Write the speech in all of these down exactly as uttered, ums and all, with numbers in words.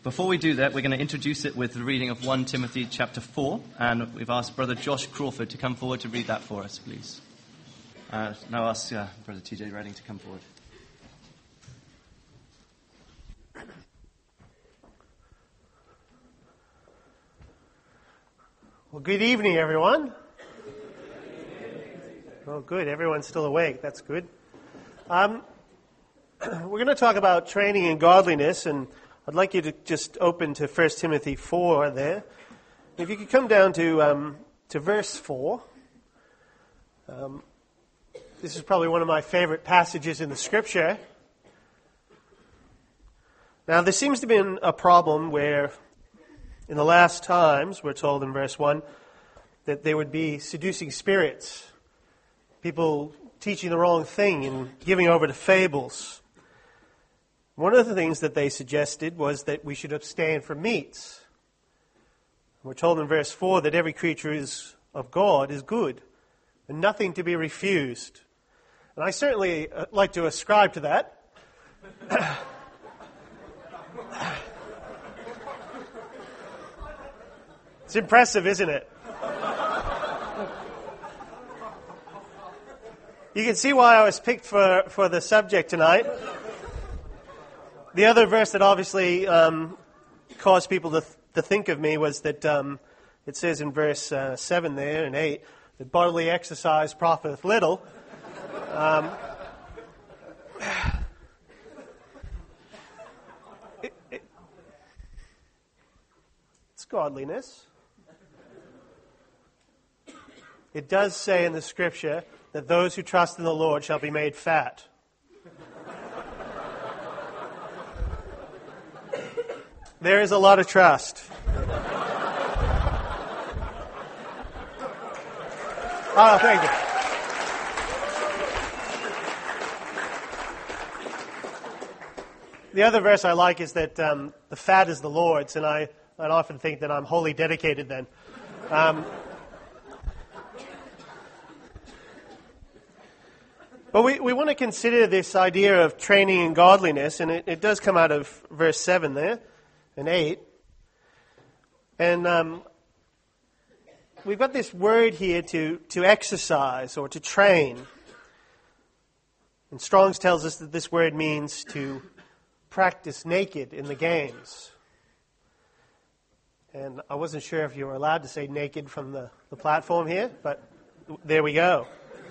Before we do that, we're going to introduce it with the reading of First Timothy chapter four, and we've asked Brother Josh Crawford to come forward to read that for us, please. Uh, now ask uh, Brother T J Redding to come forward. Well, good evening, everyone. Oh, good. Everyone's still awake. That's good. Um, we're going to talk about training in godliness, and I'd like you to just open to First Timothy four there. If you could come down to um, to verse four. Um, this is probably one of my favorite passages in the Scripture. Now, there seems to be a problem where, in the last times, we're told in verse one, that there would be seducing spirits, people teaching the wrong thing and giving over to fables. One of the things that they suggested was that we should abstain from meats. We're told in verse four that every creature is of God is good, and nothing to be refused. And I certainly like to ascribe to that. It's impressive, isn't it? You can see why I was picked for, for the subject tonight. The other verse that obviously um, caused people to, th- to think of me was that um, it says in verse uh, seven there and eight that bodily exercise profiteth little. Um, it, it, it's godliness. It does say in the Scripture that those who trust in the Lord shall be made fat. There is a lot of trust. Oh, thank you. The other verse I like is that um, the fat is the Lord's, and I, I often think that I'm wholly dedicated then. Um, But we, we want to consider this idea of training in godliness, and it, it does come out of verse seven there, and eight. And um, we've got this word here to, to exercise or to train. And Strong's tells us that this word means to practice naked in the games. And I wasn't sure if you were allowed to say naked from the, the platform here, but there we go.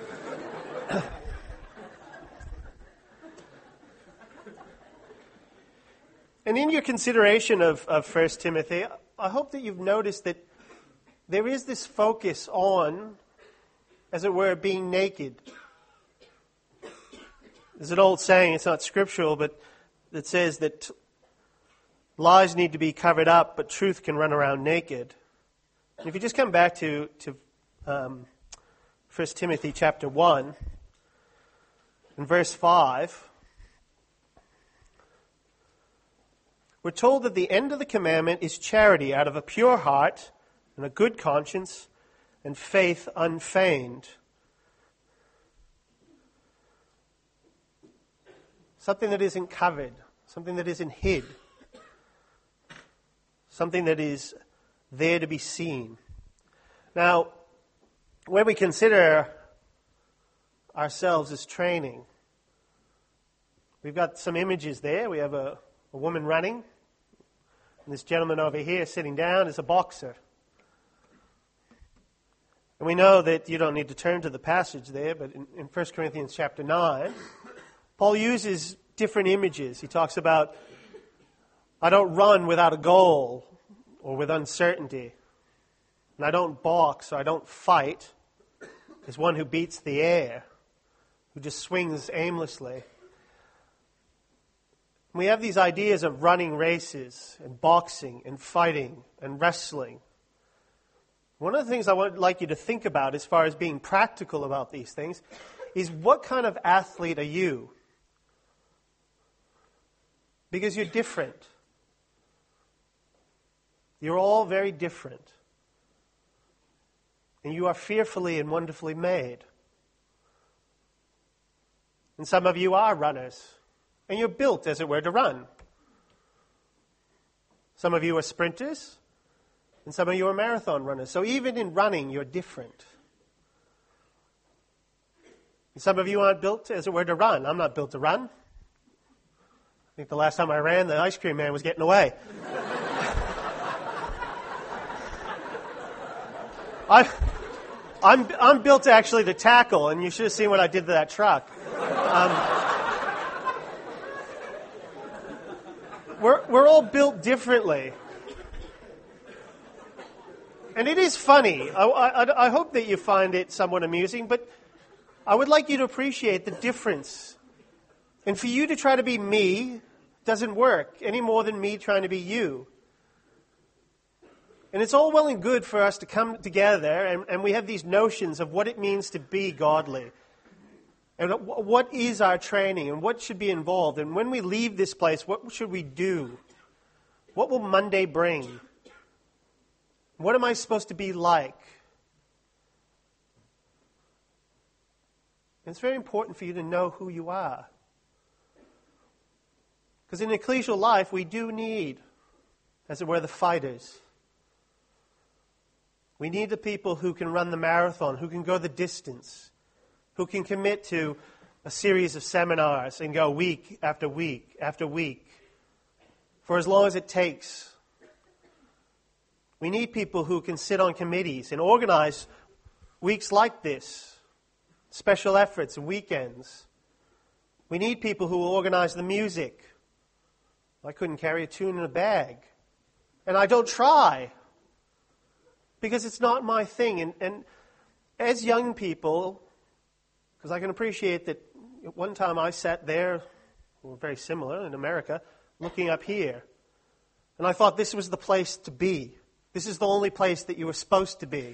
And in your consideration of, of First Timothy, I hope that you've noticed that there is this focus on, as it were, being naked. There's an old saying, it's not scriptural, but that says that lies need to be covered up, but truth can run around naked. And if you just come back to, to um, First Timothy chapter one, in verse five, we're told that the end of the commandment is charity out of a pure heart and a good conscience and faith unfeigned. Something that isn't covered, something that isn't hid, something that is there to be seen. Now, when we consider ourselves as training, we've got some images there. We have a A woman running, and this gentleman over here sitting down is a boxer. And we know that you don't need to turn to the passage there, but in, in First Corinthians chapter nine, Paul uses different images. He talks about, I don't run without a goal or with uncertainty. And I don't box or I don't fight as one who beats the air, who just swings aimlessly. We have these ideas of running races and boxing and fighting and wrestling. One of the things I would like you to think about as far as being practical about these things is what kind of athlete are you? Because you're different. You're all very different. And you are fearfully and wonderfully made. And some of you are runners. And you're built, as it were, to run. Some of you are sprinters, and some of you are marathon runners. So even in running, you're different. And some of you aren't built, as it were, to run. I'm not built to run. I think the last time I ran, the ice cream man was getting away. I, I'm, I'm built actually to tackle, and you should have seen what I did to that truck. Um, we're, we're all built differently. And it is funny. I, I, I hope that you find it somewhat amusing, but I would like you to appreciate the difference. And for you to try to be me doesn't work any more than me trying to be you. And it's all well and good for us to come together, and, and we have these notions of what it means to be godly. And what is our training, and what should be involved. And when we leave this place, what should we do? What will Monday bring? What am I supposed to be like? And it's very important for you to know who you are. Because in ecclesial life, we do need, as it were, the fighters. We need the people who can run the marathon, who can go the distance, who can commit to a series of seminars and go week after week after week for as long as it takes. We need people who can sit on committees and organize weeks like this, special efforts and weekends. We need people who will organize the music. I couldn't carry a tune in a bag. And I don't try, because it's not my thing. And, and as young people, because I can appreciate that at one time I sat there, well, very similar in America, looking up here. And I thought this was the place to be. This is the only place that you were supposed to be.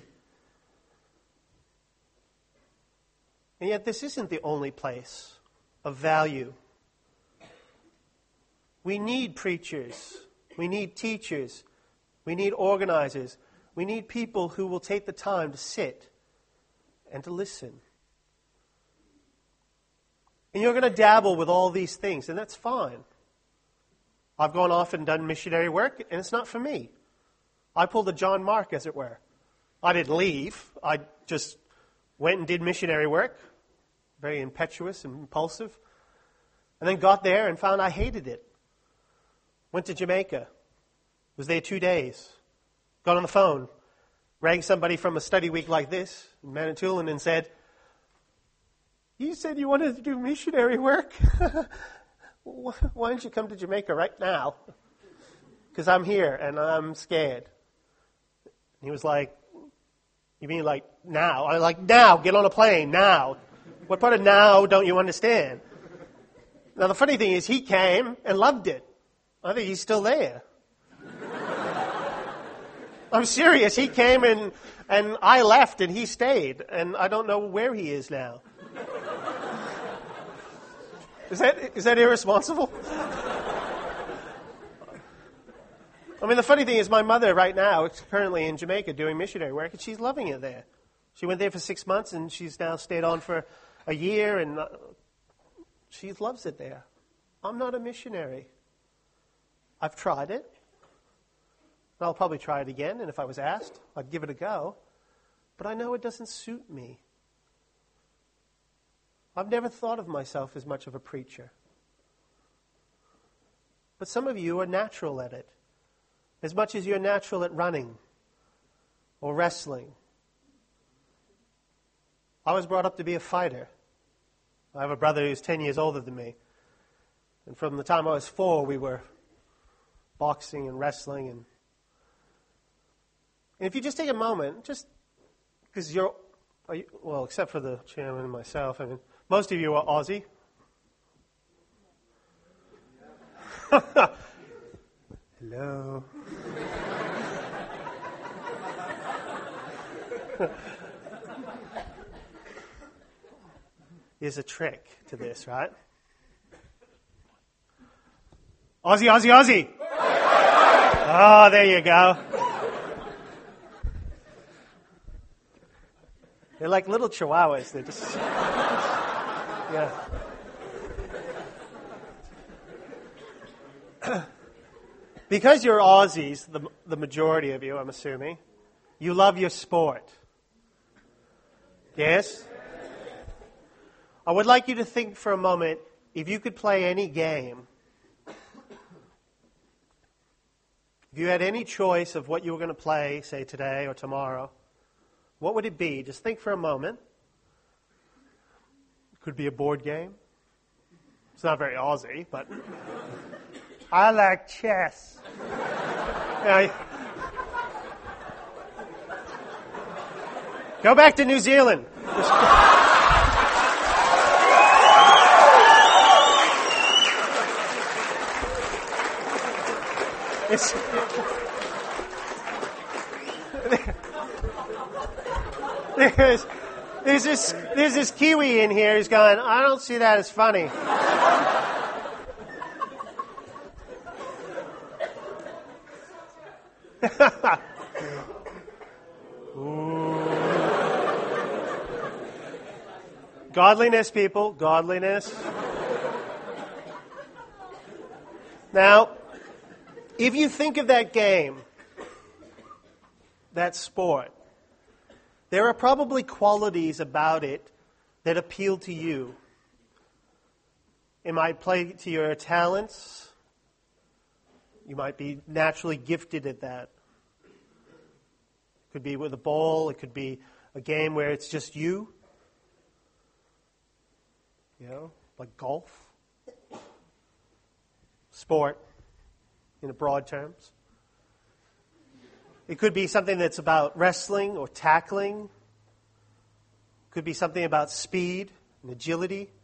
And yet this isn't the only place of value. We need preachers. We need teachers. We need organizers. We need people who will take the time to sit and to listen. And you're going to dabble with all these things, and that's fine. I've gone off and done missionary work, and it's not for me. I pulled a John Mark, as it were. I didn't leave. I just went and did missionary work, very impetuous and impulsive, and then got there and found I hated it. Went to Jamaica. Was there two days. Got on the phone. Rang somebody from a study week like this in Manitoulin and said, "You said you wanted to do missionary work. Why don't you come to Jamaica right now? Because I'm here and I'm scared." And he was like, "You mean like now?" I was like, "Now, get on a plane, now." What part of now don't you understand? Now the funny thing is he came and loved it. I think he's still there. I'm serious. He came and, and I left and he stayed. And I don't know where he is now. Is that is that irresponsible? I mean, the funny thing is my mother right now is currently in Jamaica doing missionary work, and she's loving it there. She went there for six months, and she's now stayed on for a year, and she loves it there. I'm not a missionary. I've tried it. I'll probably try it again, and if I was asked, I'd give it a go. But I know it doesn't suit me. I've never thought of myself as much of a preacher. But some of you are natural at it, as much as you're natural at running or wrestling. I was brought up to be a fighter. I have a brother who's ten years older than me. And from the time I was four, we were boxing and wrestling. And, and if you just take a moment, just because you're, are you, well, except for the chairman and myself, I mean, most of you are Aussie. Hello. There's a trick to this, right? Aussie, Aussie, Aussie. Oh, there you go. They're like little chihuahuas. They're just, yeah. Because you're Aussies, the, the majority of you, I'm assuming, you love your sport. Yes? I would like you to think for a moment, if you could play any game, if you had any choice of what you were going to play, say today or tomorrow, what would it be? Just think for a moment. It could be a board game. It's not very Aussie, but I like chess. Yeah, go back to New Zealand. It's, there's, there's, this, there's this Kiwi in here who's going, I don't see that as funny. Godliness, people, godliness. Now, if you think of that game, that sport, there are probably qualities about it that appeal to you. It might play to your talents. You might be naturally gifted at that. It could be with a ball. It could be a game where it's just you. You know, like golf. Sport, in broad terms. It could be something that's about wrestling or tackling. It could be something about speed and agility. It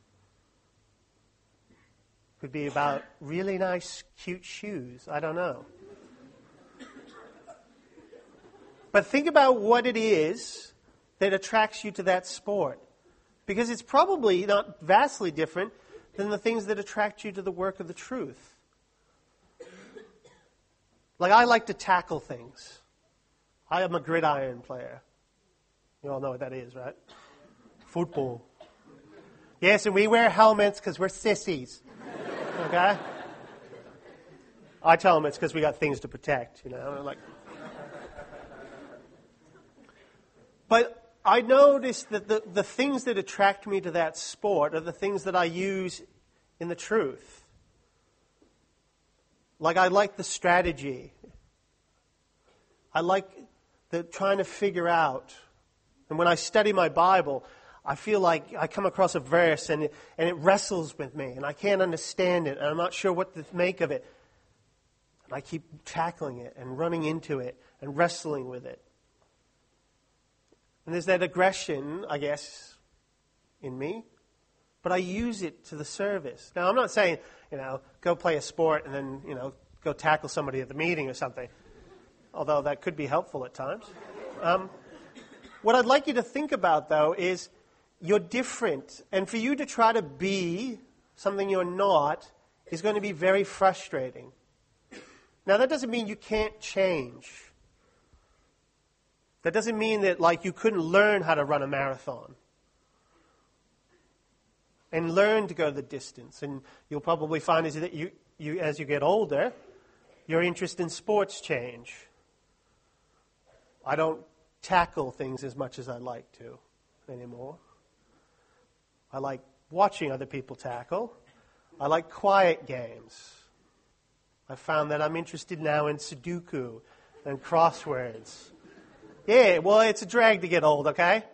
could be about really nice, cute shoes. I don't know. But think about what it is that attracts you to that sport. Because it's probably not vastly different than the things that attract you to the work of the truth. Like, I like to tackle things. I am a gridiron player. You all know what that is, right? Football. Yes, and we wear helmets because we're sissies. Okay? I tell them it's because we got things to protect, you know. Like, but I noticed that the, the things that attract me to that sport are the things that I use in the truth. Like, I like the strategy. I like the trying to figure out. And when I study my Bible, I feel like I come across a verse and it, and it wrestles with me, and I can't understand it, and I'm not sure what to make of it. And I keep tackling it and running into it and wrestling with it. And there's that aggression, I guess, in me. But I use it to the service. Now, I'm not saying, you know, go play a sport and then, you know, go tackle somebody at the meeting or something. Although that could be helpful at times. Um, what I'd like you to think about, though, is you're different. And for you to try to be something you're not is going to be very frustrating. Now, that doesn't mean you can't change. That doesn't mean that, like, you couldn't learn how to run a marathon and learn to go the distance. And you'll probably find is that you, you, as you get older, your interest in sports change. I don't tackle things as much as I like to anymore. I like watching other people tackle. I like quiet games. I found that I'm interested now in Sudoku and crosswords. Yeah, well, it's a drag to get old, okay?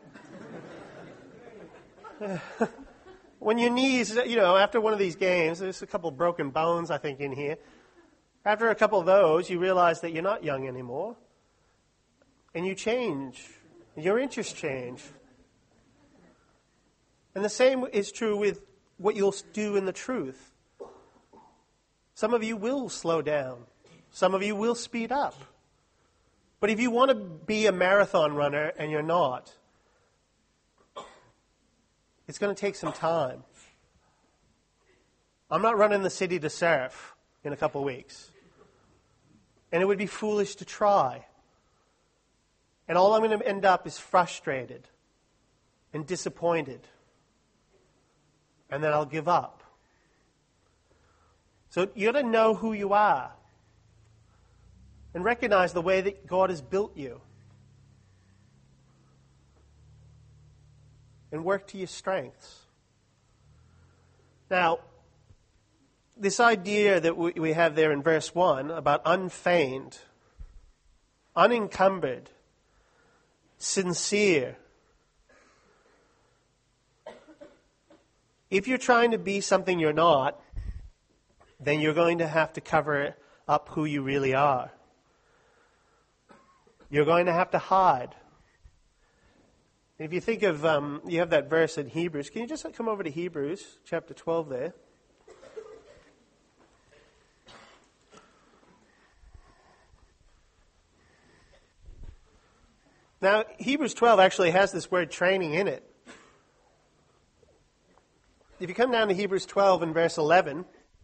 When your knees, you know, after one of these games, there's a couple of broken bones, I think, in here. After a couple of those, you realize that you're not young anymore. And you change. Your interests change. And the same is true with what you'll do in the truth. Some of you will slow down. Some of you will speed up. But if you want to be a marathon runner and you're not, it's going to take some time. I'm not running the city to surf in a couple of weeks. And it would be foolish to try. And all I'm going to end up is frustrated and disappointed. And then I'll give up. So you got to know who you are. and recognize the way that God has built you. And work to your strengths. Now, this idea that we have there in verse one about unfeigned, unencumbered, sincere. If you're trying to be something you're not, then you're going to have to cover up who you really are. You're going to have to hide. If you think of, um, you have that verse in Hebrews. Can you just come over to Hebrews chapter twelve there? Now, Hebrews twelve actually has this word training in it. If you come down to Hebrews twelve and verse eleven,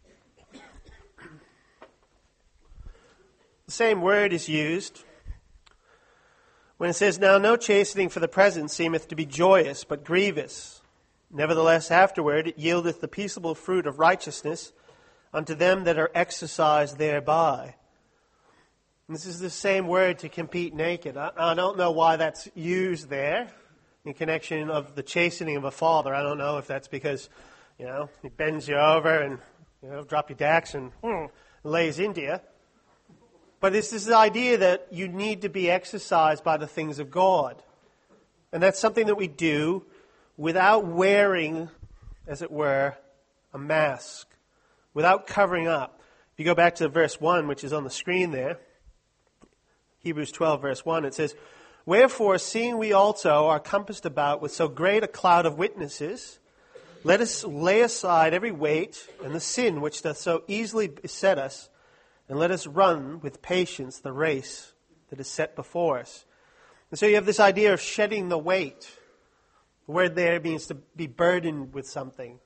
the same word is used when it says, "Now no chastening for the present seemeth to be joyous, but grievous. Nevertheless afterward it yieldeth the peaceable fruit of righteousness unto them that are exercised thereby." And this is the same word to compete naked. I, I don't know why that's used there in connection of the chastening of a father. I don't know if that's because, you know, he bends you over and, you know, drop your dacks and mm, lays into you. But it's this idea that you need to be exercised by the things of God. And that's something that we do without wearing, as it were, a mask, without covering up. If you go back to verse one, which is on the screen there, Hebrews twelve, verse one, it says, "Wherefore, seeing we also are compassed about with so great a cloud of witnesses, let us lay aside every weight and the sin which doth so easily beset us, and let us run with patience the race that is set before us." And so you have this idea of shedding the weight. The word there means to be burdened with something.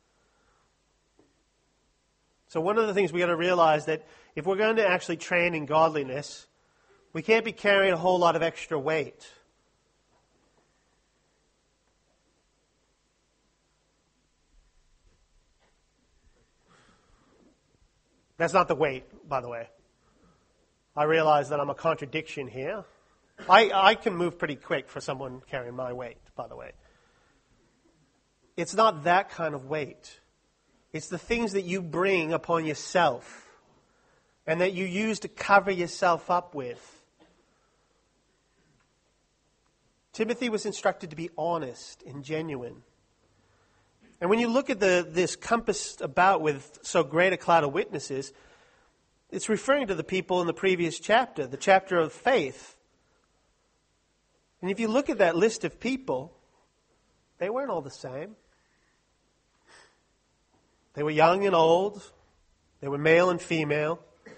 So one of the things we got to realize that if we're going to actually train in godliness, we can't be carrying a whole lot of extra weight. That's not the weight, by the way. I realize that I'm a contradiction here. I, I can move pretty quick for someone carrying my weight, by the way. It's not that kind of weight. It's the things that you bring upon yourself and that you use to cover yourself up with. Timothy was instructed to be honest and genuine. And when you look at the this compassed about with so great a cloud of witnesses, it's referring to the people in the previous chapter, the chapter of faith. And if you look at that list of people, they weren't all the same. They were young and old. They were male and female.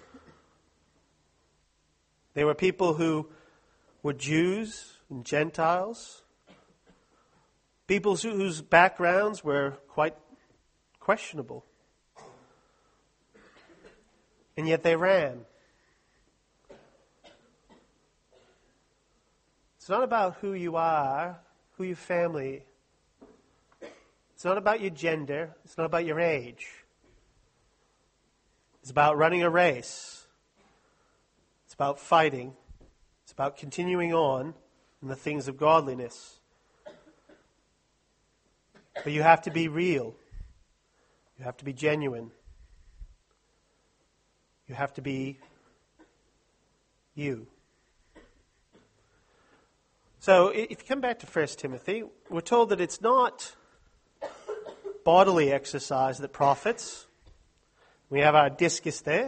They were people who were Jews and Gentiles. People whose backgrounds were quite questionable. And yet they ran. It's not about who you are, who your family. It's not about your gender. It's not about your age. It's about running a race. It's about fighting. It's about continuing on in the things of godliness. But you have to be real. You have to be genuine. You have to be you. So if you come back to First Timothy, we're told that it's not bodily exercise that profits. We have our discus there.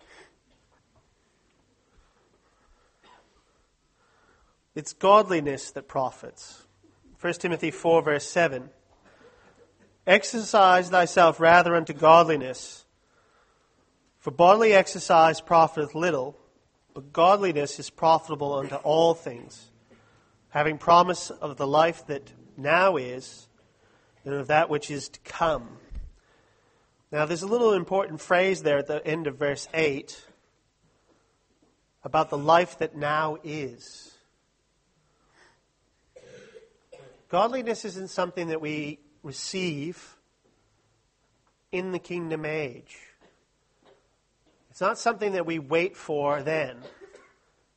It's godliness that profits. First Timothy four, verse seven. "Exercise thyself rather unto godliness. For bodily exercise profiteth little, but godliness is profitable unto all things, having promise of the life that now is, and of that which is to come." Now there's a little important phrase there at the end of verse eight about the life that now is. Godliness isn't something that we receive in the kingdom age. It's not something that we wait for then.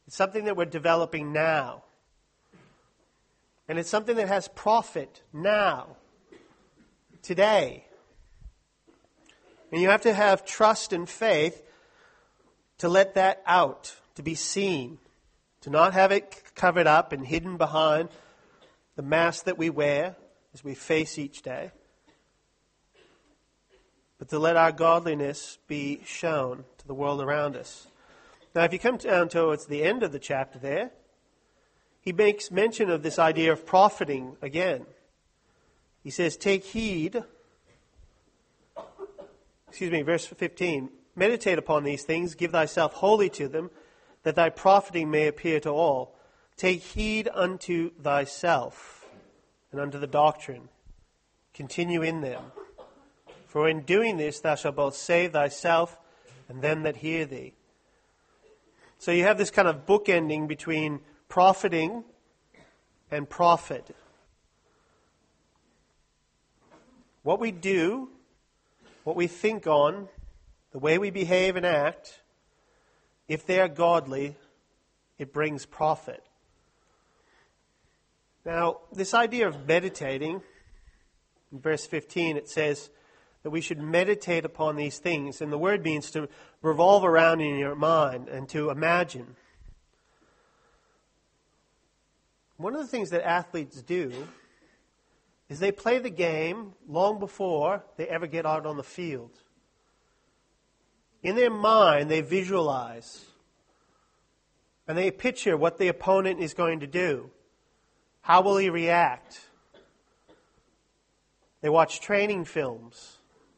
It's something that we're developing now. And it's something that has profit now, today. And you have to have trust and faith to let that out, to be seen, to not have it covered up and hidden behind the mask that we wear as we face each day, but to let our godliness be shown to the world around us. Now, if you come down towards the end of the chapter there, he makes mention of this idea of profiting again. He says, take heed, excuse me, verse fifteen, meditate upon these things, give thyself wholly to them, that thy profiting may appear to all. Take heed unto thyself and unto the doctrine. Continue in them. For in doing this thou shalt both save thyself and them that hear thee. So you have this kind of bookending between profiting and profit. What we do, what we think on, the way we behave and act, if they are godly, it brings profit. Now, this idea of meditating, in verse fifteen it says that we should meditate upon these things. And the word means to revolve around in your mind and to imagine. One of the things that athletes do is they play the game long before they ever get out on the field. In their mind, they visualize. And they picture what the opponent is going to do. How will he react? They watch training films.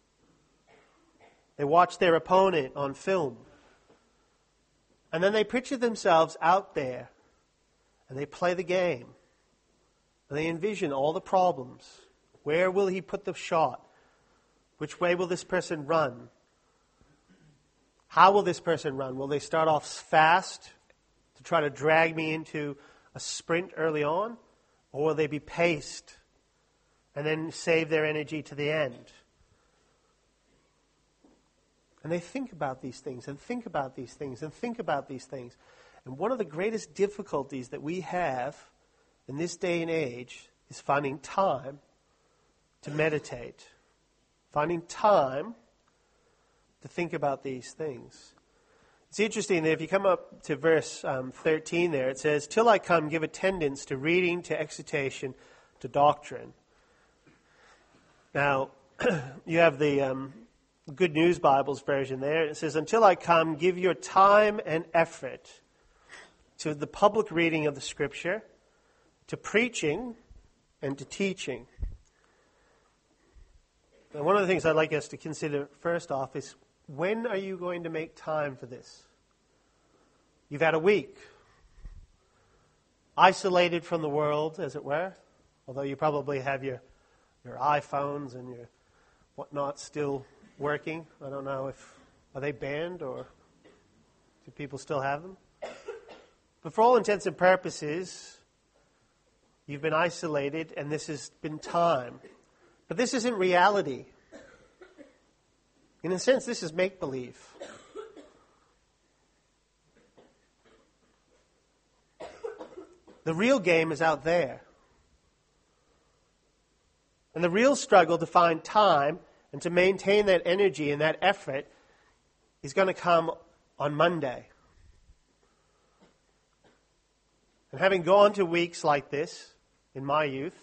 They watch their opponent on film. And then they picture themselves out there. And they play the game. And they envision all the problems. Where will he put the shot? Which way will this person run? How will this person run? Will they start off fast to try to drag me into a sprint early on? Or will they be paced and then save their energy to the end? And they think about these things and think about these things and think about these things. And one of the greatest difficulties that we have in this day and age is finding time to meditate. Finding time to think about these things. It's interesting that if you come up to verse um, thirteen there, it says, till I come, give attendance to reading, to exhortation, to doctrine. Now, you have the um, Good News Bible's version there. It says, until I come, give your time and effort to the public reading of the Scripture, to preaching, and to teaching. Now, one of the things I'd like us to consider first off is, when are you going to make time for this? You've had a week. Isolated from the world, as it were. Although you probably have your, your iPhones and your whatnot still working. I don't know if, are they banned or do people still have them? But for all intents and purposes, you've been isolated and this has been time. But this isn't reality. In a sense, this is make-believe. The real game is out there. And the real struggle to find time and to maintain that energy and that effort is going to come on Monday. And having gone to weeks like this in my youth,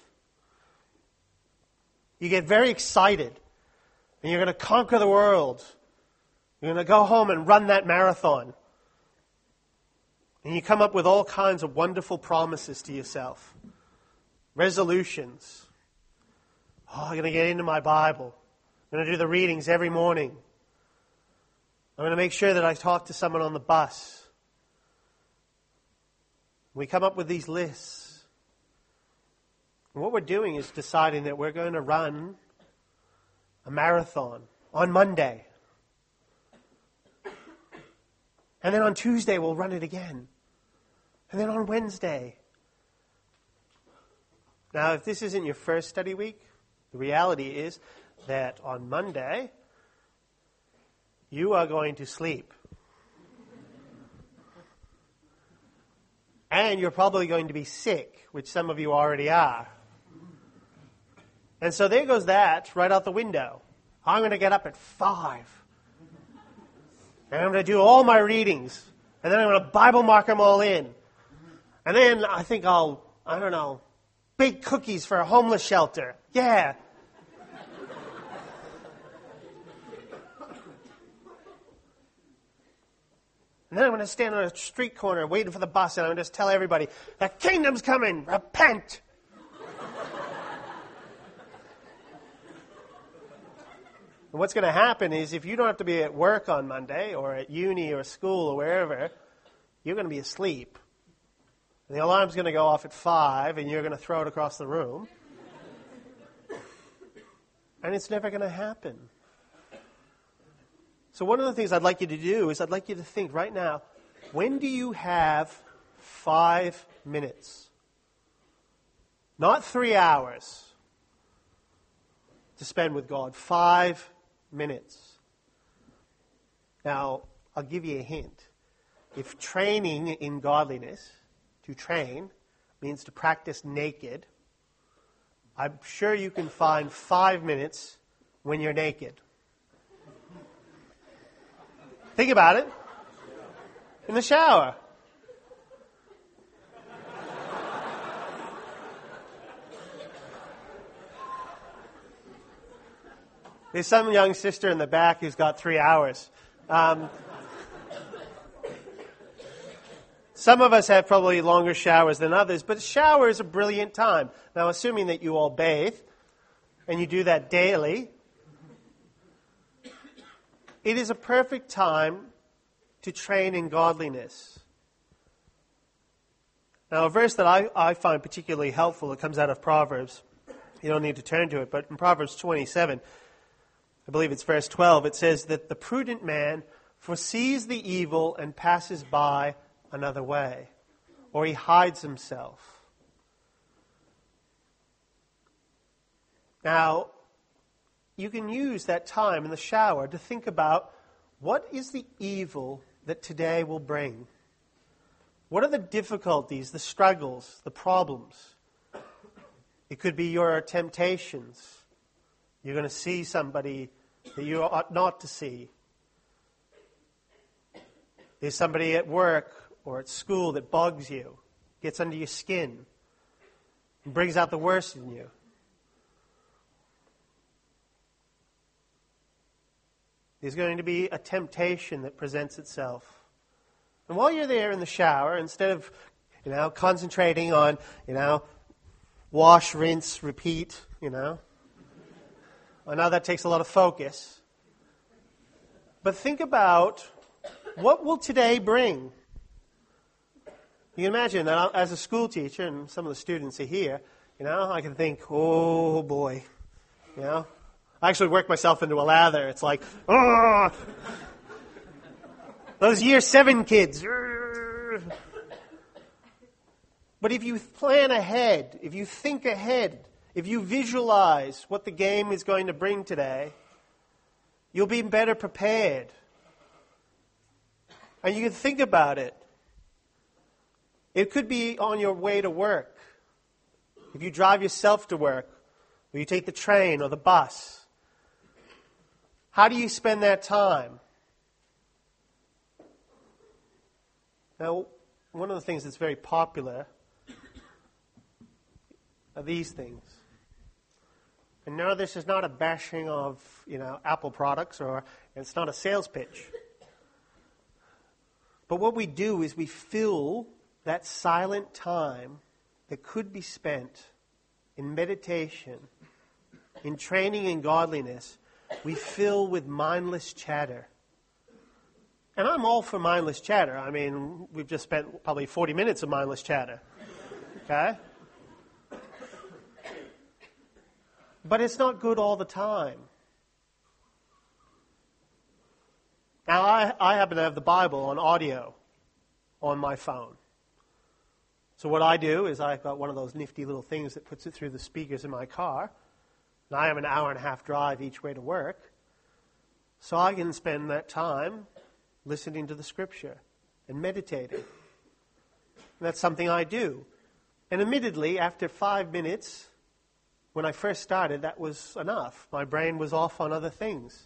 you get very excited. And you're going to conquer the world. You're going to go home and run that marathon. And you come up with all kinds of wonderful promises to yourself. Resolutions. Oh, I'm going to get into my Bible. I'm going to do the readings every morning. I'm going to make sure that I talk to someone on the bus. We come up with these lists. And what we're doing is deciding that we're going to run a marathon on Monday. And then on Tuesday we'll run it again. And then on Wednesday. Now, if this isn't your first study week, the reality is that on Monday you are going to sleep. And you're probably going to be sick, which some of you already are. And so there goes that right out the window. I'm going to get up at five. And I'm going to do all my readings. And then I'm going to Bible mark them all in. And then I think I'll, I don't know, bake cookies for a homeless shelter. Yeah. And then I'm going to stand on a street corner waiting for the bus, and I'm going to just tell everybody, the kingdom's coming, repent. And what's going to happen is if you don't have to be at work on Monday or at uni or school or wherever, you're going to be asleep. And the alarm's going to go off at five, and you're going to throw it across the room. And it's never going to happen. So one of the things I'd like you to do is I'd like you to think right now, when do you have five minutes? Not three hours to spend with God. Five minutes. Now, I'll give you a hint. If training in godliness, to train, means to practice naked, I'm sure you can find five minutes when you're naked. Think about it. In the shower. There's some young sister in the back who's got three hours. Um, some of us have probably longer showers than others, but a shower is a brilliant time. Now, assuming that you all bathe, and you do that daily, it is a perfect time to train in godliness. Now, a verse that I, I find particularly helpful, it comes out of Proverbs. You don't need to turn to it, but in Proverbs twenty-seven, I believe it's verse twelve, it says that the prudent man foresees the evil and passes by another way, or he hides himself. Now, you can use that time in the shower to think about what is the evil that today will bring. What are the difficulties, the struggles, the problems? It could be your temptations. You're going to see somebody that you ought not to see. There's somebody at work or at school that bugs you, gets under your skin, and brings out the worst in you. There's going to be a temptation that presents itself. And while you're there in the shower, instead of, you know, concentrating on, you know, wash, rinse, repeat, you know, I know that takes a lot of focus. But think about, what will today bring? You can imagine that as a school teacher, and some of the students are here, you know, I can think, oh boy, you know. I actually work myself into a lather. It's like, oh, those year seven kids. But if you plan ahead, if you think ahead, if you visualize what the game is going to bring today, you'll be better prepared. And you can think about it. It could be on your way to work. If you drive yourself to work, or you take the train or the bus. How do you spend that time? Now, one of the things that's very popular are these things. And no, this is not a bashing of, you know, Apple products, or it's not a sales pitch. But what we do is we fill that silent time that could be spent in meditation, in training in godliness, we fill with mindless chatter. And I'm all for mindless chatter. I mean, we've just spent probably forty minutes of mindless chatter. Okay? But it's not good all the time. Now, I, I happen to have the Bible on audio on my phone. So what I do is I've got one of those nifty little things that puts it through the speakers in my car. And I have an hour and a half drive each way to work. So I can spend that time listening to the Scripture and meditating. And that's something I do. And admittedly, after five minutes, when I first started, that was enough. My brain was off on other things.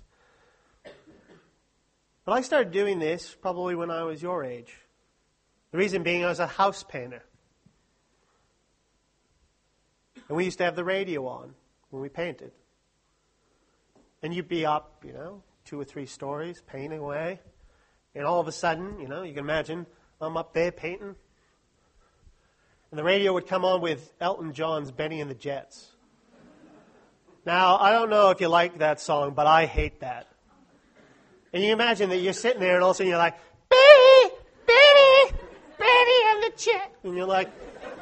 But I started doing this probably when I was your age. The reason being I was a house painter. And we used to have the radio on when we painted. And you'd be up, you know, two or three stories, painting away. And all of a sudden, you know, you can imagine, I'm up there painting. And the radio would come on with Elton John's Benny and the Jets. Now, I don't know if you like that song, but I hate that. And you imagine that you're sitting there and all of a sudden you're like, Benny, Benny, Benny and the Jets. And you're like...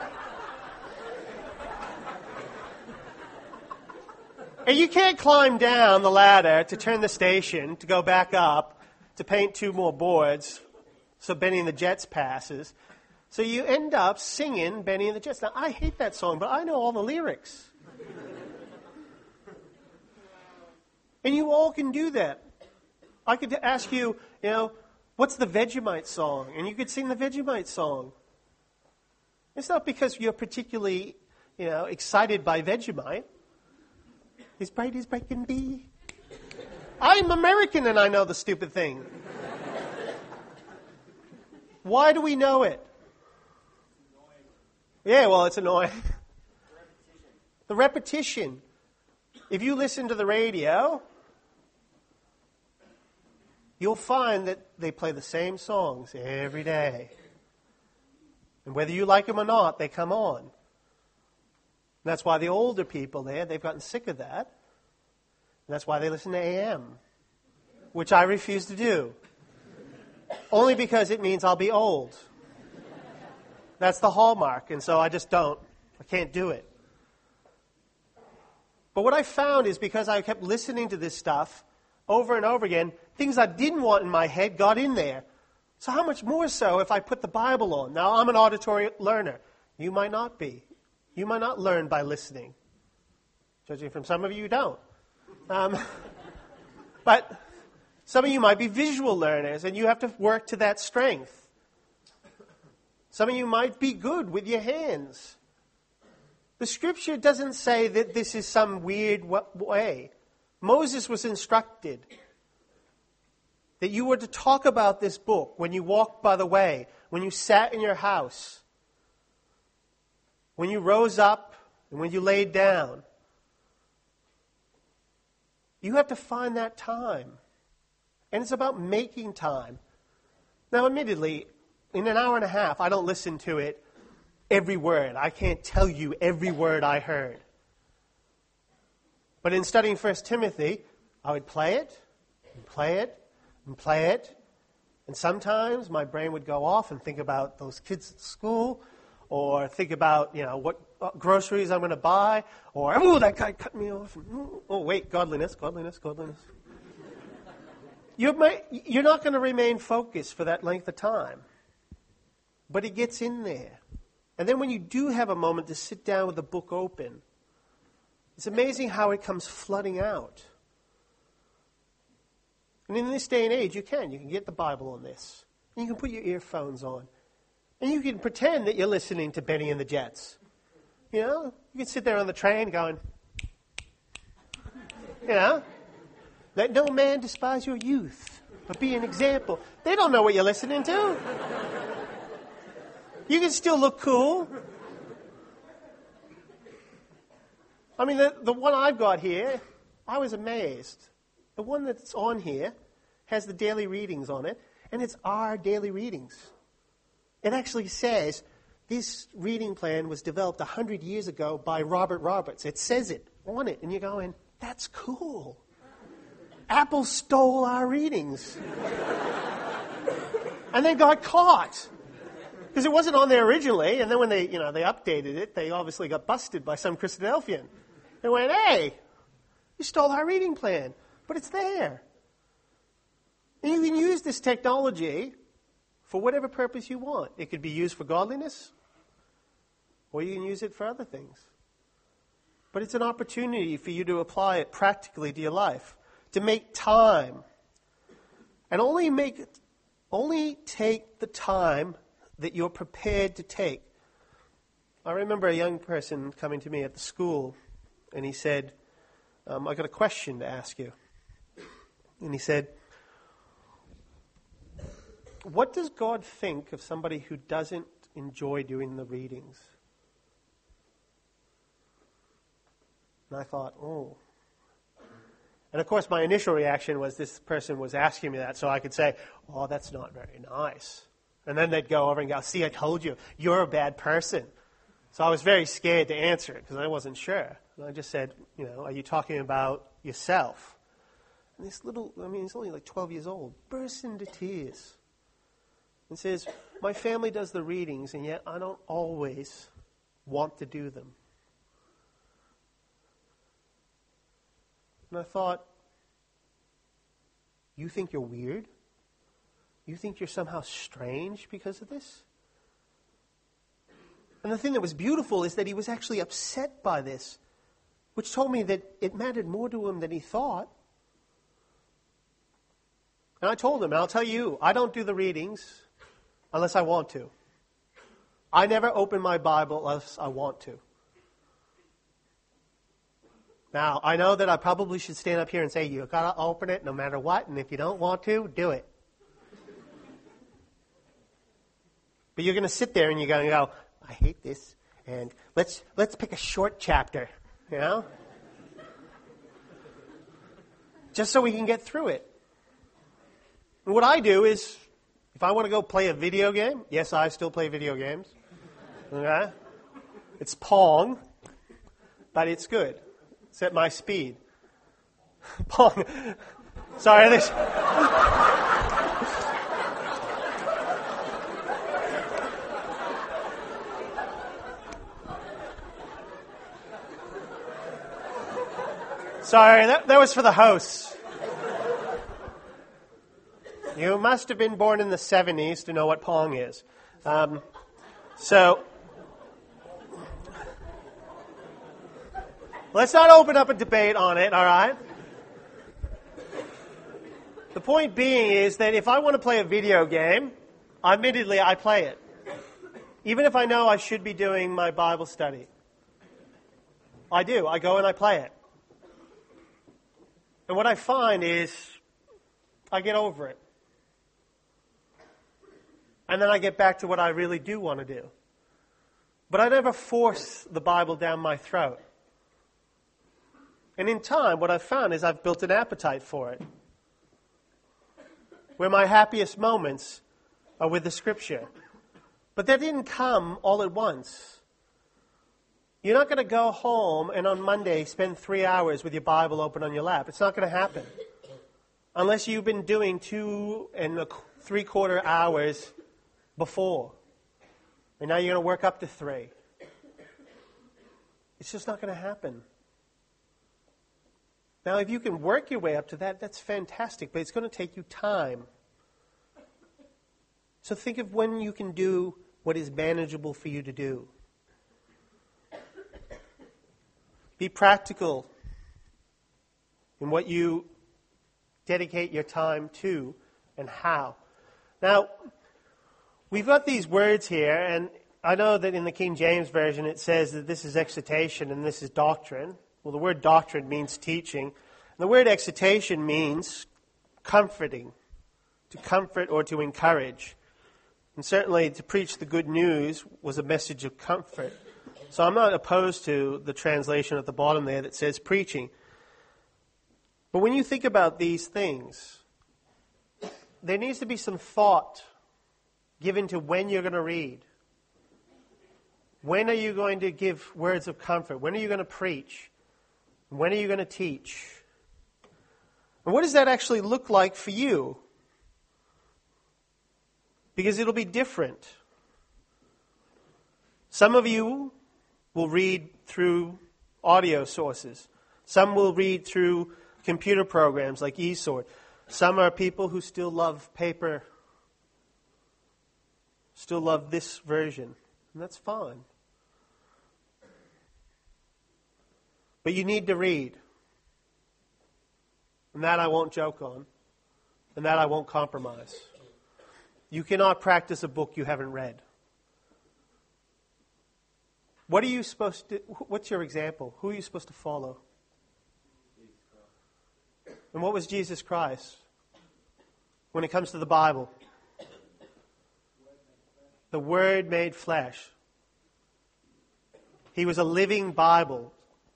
And you can't climb down the ladder to turn the station, to go back up, to paint two more boards, so Benny and the Jets passes. So you end up singing Benny and the Jets. Now, I hate that song, but I know all the lyrics. And you all can do that. I could ask you, you know, what's the Vegemite song? And you could sing the Vegemite song. It's not because you're particularly, you know, excited by Vegemite. As bright as bright can be. I'm American and I know the stupid thing. Why do we know it? Yeah, well, it's annoying. The repetition. If you listen to the radio, you'll find that they play the same songs every day. And whether you like them or not, they come on. And that's why the older people there, they've gotten sick of that. And that's why they listen to A M, which I refuse to do. Only because it means I'll be old. That's the hallmark, and so I just don't. I can't do it. But what I found is because I kept listening to this stuff over and over again, things I didn't want in my head got in there. So how much more so if I put the Bible on? Now, I'm an auditory learner. You might not be. You might not learn by listening. Judging from some of you, you don't. Um, but some of you might be visual learners, and you have to work to that strength. Some of you might be good with your hands. The Scripture doesn't say that this is some weird way. Moses was instructed that you were to talk about this book when you walked by the way, when you sat in your house, when you rose up, and when you laid down. You have to find that time. And it's about making time. Now, admittedly, in an hour and a half, I don't listen to it every word. I can't tell you every word I heard. But in studying First Timothy, I would play it, and play it, and play it. And sometimes my brain would go off and think about those kids at school, or think about, you know, what groceries I'm going to buy, or, oh, that guy cut me off. Oh, wait, godliness, godliness, godliness. You might, you're not going to remain focused for that length of time. But it gets in there. And then when you do have a moment to sit down with the book open, it's amazing how it comes flooding out. And in this day and age, you can. You can get the Bible on this. And you can put your earphones on. And you can pretend that you're listening to Benny and the Jets. You know, you can sit there on the train going, you know, let no man despise your youth, but be an example. They don't know what you're listening to. You can still look cool. I mean, the, the one I've got here, I was amazed. The one that's on here has the daily readings on it, and it's our daily readings. It actually says this reading plan was developed one hundred years ago by Robert Roberts. It says it on it, and you're going, that's cool. Apple stole our readings. And they got caught. Because it wasn't on there originally, and then when they, you know, they updated it, they obviously got busted by some Christadelphian. They went, hey, you stole our reading plan. But it's there. And you can use this technology for whatever purpose you want. It could be used for godliness, or you can use it for other things. But it's an opportunity for you to apply it practically to your life, to make time. And only make, only take the time that you're prepared to take. I remember a young person coming to me at the school, and he said, um, I got a question to ask you. And he said, what does God think of somebody who doesn't enjoy doing the readings? And I thought, oh. And of course, my initial reaction was this person was asking me that, so I could say, oh, that's not very nice. And then they'd go over and go, see, I told you, you're a bad person. So I was very scared to answer it because I wasn't sure. And I just said, you know, are you talking about yourself? And this little, I mean, he's only like twelve years old, bursts into tears and says, my family does the readings, and yet I don't always want to do them. And I thought, you think you're weird? You think you're somehow strange because of this? And the thing that was beautiful is that he was actually upset by this, which told me that it mattered more to him than he thought. And I told him, and I'll tell you, I don't do the readings unless I want to. I never open my Bible unless I want to. Now, I know that I probably should stand up here and say, you've got to open it no matter what, and if you don't want to, do it. But you're going to sit there and you're going to go, I hate this, and let's let's pick a short chapter, you know? Just so we can get through it. And what I do is, if I want to go play a video game, yes, I still play video games. Okay? It's Pong, but it's good. It's at my speed. Pong. Sorry, this. Sorry, that, that was for the hosts. You must have been born in the seventies to know what Pong is. Um, so, let's not open up a debate on it, all right? The point being is that if I want to play a video game, admittedly, I play it. Even if I know I should be doing my Bible study. I do. I go and I play it. And what I find is I get over it. And then I get back to what I really do want to do. But I never force the Bible down my throat. And in time, what I've found is I've built an appetite for it. Where my happiest moments are with the Scripture. But that didn't come all at once. You're not going to go home and on Monday spend three hours with your Bible open on your lap. It's not going to happen. Unless you've been doing two and a three quarter hours before. And now you're going to work up to three. It's just not going to happen. Now, if you can work your way up to that, that's fantastic, but it's going to take you time. So think of when you can do what is manageable for you to do. Be practical in what you dedicate your time to and how. Now, we've got these words here, and I know that in the King James Version it says that this is exhortation and this is doctrine. Well, the word doctrine means teaching. And the word exhortation means comforting, to comfort or to encourage. And certainly to preach the good news was a message of comfort. So I'm not opposed to the translation at the bottom there that says preaching. But when you think about these things, there needs to be some thought given to when you're going to read. When are you going to give words of comfort? When are you going to preach? When are you going to teach? And what does that actually look like for you? Because it'll be different. Some of you will read through audio sources. Some will read through computer programs like eSword. Some are people who still love paper, still love this version. And that's fine. But you need to read. And that I won't joke on. And that I won't compromise. You cannot practice a book you haven't read. What are you supposed to, what's your example? Who are you supposed to follow? And what was Jesus Christ when it comes to the Bible? The Word made flesh. He was a living Bible.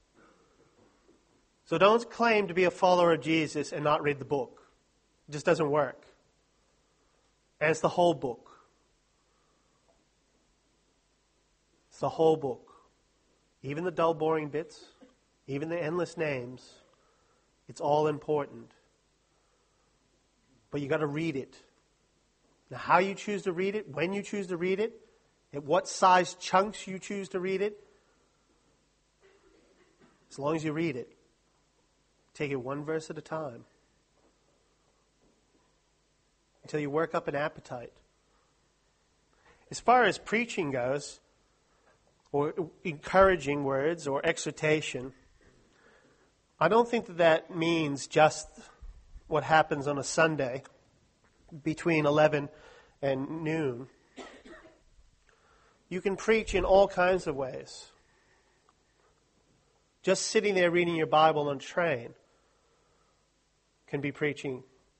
So don't claim to be a follower of Jesus and not read the book. It just doesn't work. And it's the whole book. It's the whole book. Even the dull, boring bits, even the endless names, it's all important. But you got to read it. Now, how you choose to read it, when you choose to read it, at what size chunks you choose to read it, as long as you read it, take it one verse at a time until you work up an appetite. As far as preaching goes, or encouraging words or exhortation, I don't think that that means just what happens on a Sunday between eleven and noon. You can preach in all kinds of ways. Just sitting there reading your Bible on a train can be preaching.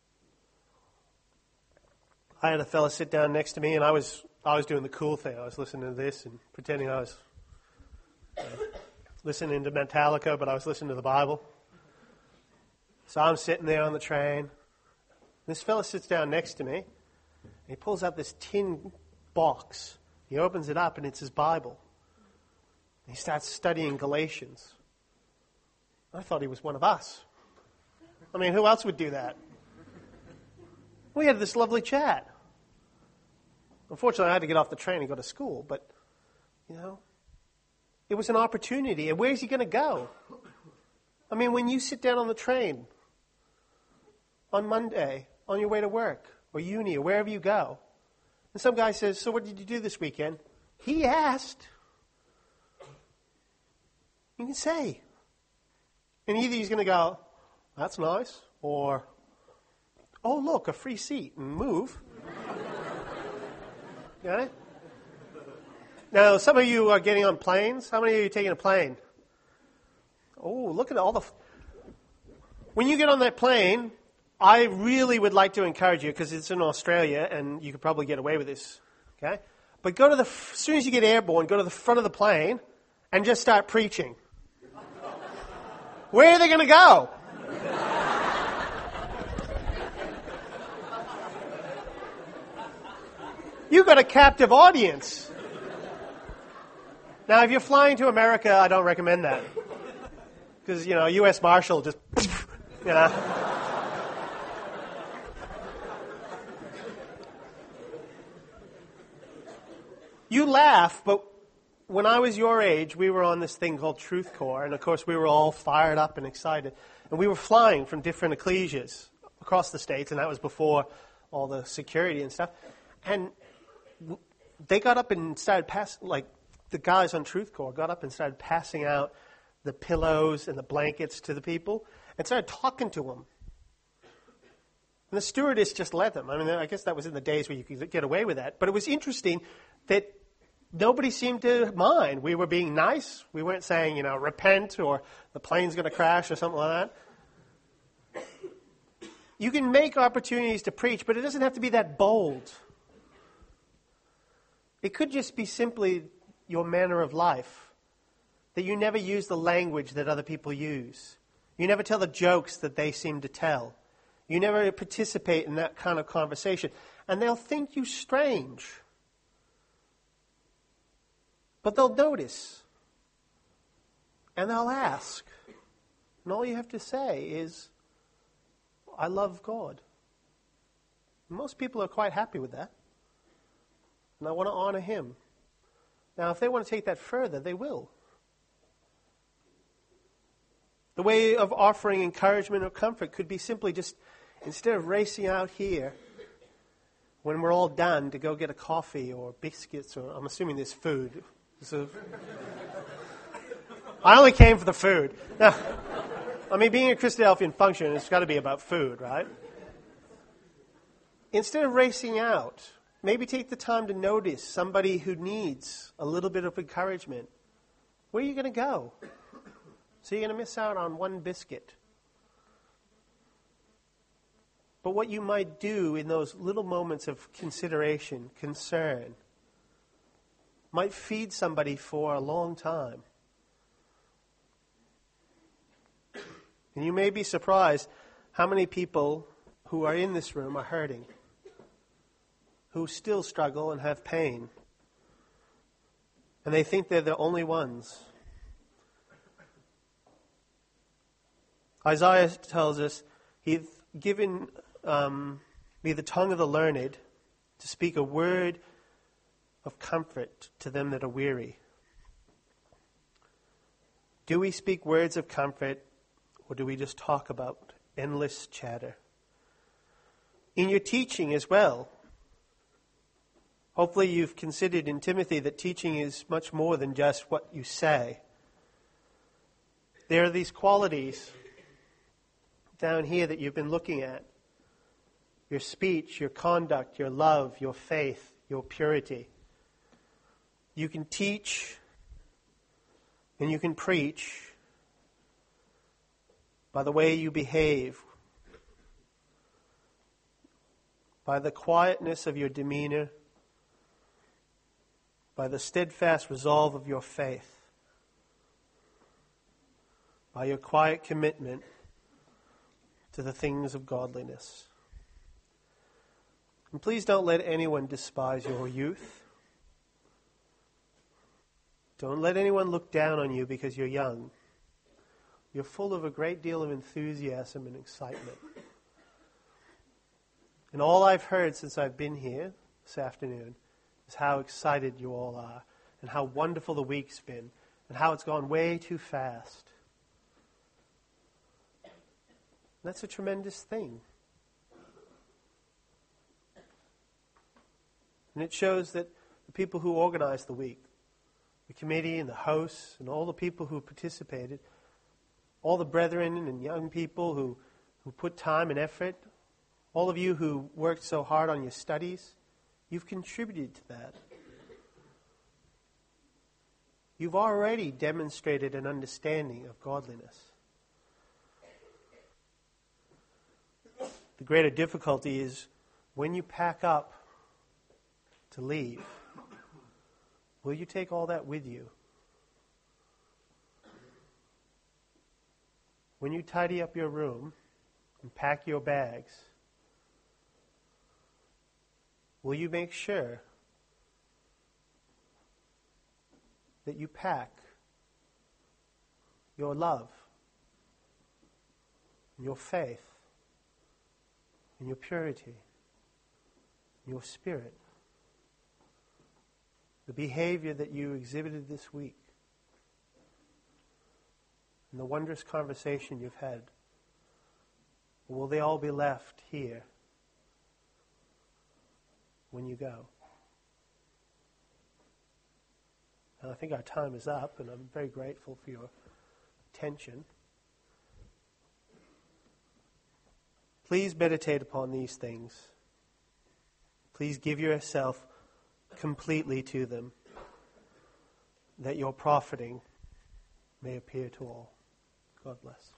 I had a fella sit down next to me, and I was I was doing the cool thing. I was listening to this and pretending I was uh, listening to Metallica, but I was listening to the Bible. So I'm sitting there on the train. This fella sits down next to me, and he pulls out this tin box. He opens it up, and it's his Bible. He starts studying Galatians. I thought he was one of us. I mean, who else would do that? We had this lovely chat. Unfortunately, I had to get off the train and go to school, but, you know, it was an opportunity. And where's he going to go? I mean, when you sit down on the train on Monday on your way to work or uni or wherever you go, and some guy says, so what did you do this weekend? He asked. You can say. And either he's going to go, that's nice, or, oh, look, a free seat, and move. Got it? Now, some of you are getting on planes. How many of you are taking a plane? Oh, look at all the... F- when you get on that plane, I really would like to encourage you, because it's in Australia, and you could probably get away with this, okay? But go to the... F- as soon as you get airborne, go to the front of the plane and just start preaching. Where are they going to go? You've got a captive audience. Now, if you're flying to America, I don't recommend that. Because, you know, U S Marshal just, you know. You laugh, but when I was your age, we were on this thing called Truth Corps, and of course we were all fired up and excited. And we were flying from different ecclesias across the states, and that was before all the security and stuff. And they got up and started passing, like the guys on Truth Corps got up and started passing out the pillows and the blankets to the people and started talking to them. And the stewardess just let them. I mean, I guess that was in the days where you could get away with that. But it was interesting that nobody seemed to mind. We were being nice. We weren't saying, you know, repent or the plane's going to crash or something like that. You can make opportunities to preach, but it doesn't have to be that bold. It could just be simply your manner of life, that you never use the language that other people use. You never tell the jokes that they seem to tell. You never participate in that kind of conversation. And they'll think you strange. But they'll notice. And they'll ask. And all you have to say is, I love God. Most people are quite happy with that. And I want to honor Him. Now, if they want to take that further, they will. The way of offering encouragement or comfort could be simply just, instead of racing out here, when we're all done, to go get a coffee or biscuits, or I'm assuming there's food. So, I only came for the food. Now, I mean, being a Christadelphian function, it's got to be about food, right? Instead of racing out, maybe take the time to notice somebody who needs a little bit of encouragement. where are you going to go? So you're going to miss out on one biscuit. But what you might do in those little moments of consideration, concern, might feed somebody for a long time. And you may be surprised how many people who are in this room are hurting, who still struggle and have pain. And they think they're the only ones. Isaiah tells us, he's given um, me the tongue of the learned to speak a word of comfort to them that are weary. Do we speak words of comfort, or do we just talk about endless chatter? In your teaching as well, hopefully you've considered in Timothy that teaching is much more than just what you say. There are these qualities down here that you've been looking at. Your speech, your conduct, your love, your faith, your purity. You can teach and you can preach by the way you behave, by the quietness of your demeanor, by the steadfast resolve of your faith, by your quiet commitment to the things of godliness. And please don't let anyone despise your youth. Don't let anyone look down on you because you're young. You're full of a great deal of enthusiasm and excitement. And all I've heard since I've been here this afternoon is how excited you all are, and how wonderful the week's been, and how it's gone way too fast. That's a tremendous thing. And it shows that the people who organized the week, the committee and the hosts and all the people who participated, all the brethren and young people who, who put time and effort, all of you who worked so hard on your studies, you've contributed to that. You've already demonstrated an understanding of godliness. The greater difficulty is when you pack up to leave, will you take all that with you? When you tidy up your room and pack your bags, will you make sure that you pack your love, and your faith, and your purity, and your spirit, the behavior that you exhibited this week, and the wondrous conversation you've had? Or will they all be left here when you go? And I think our time is up, and I'm very grateful for your attention. Please meditate upon these things. Please give yourself completely to them, that your profiting may appear to all. God bless.